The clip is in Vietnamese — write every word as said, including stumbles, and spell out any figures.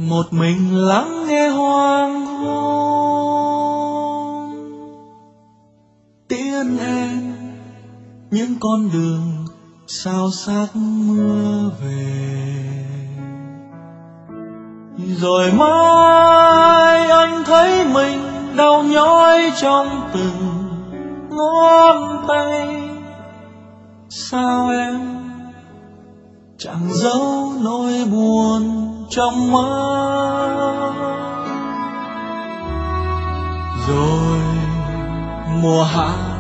một mình lắng nghe hoang hôn. Tiễn em những con đường sao sắc mưa về, rồi mai anh thấy mình đau nhói trong từng ngón tay. Sao em chẳng giấu nỗi buồn trong mắt, rồi mùa hạ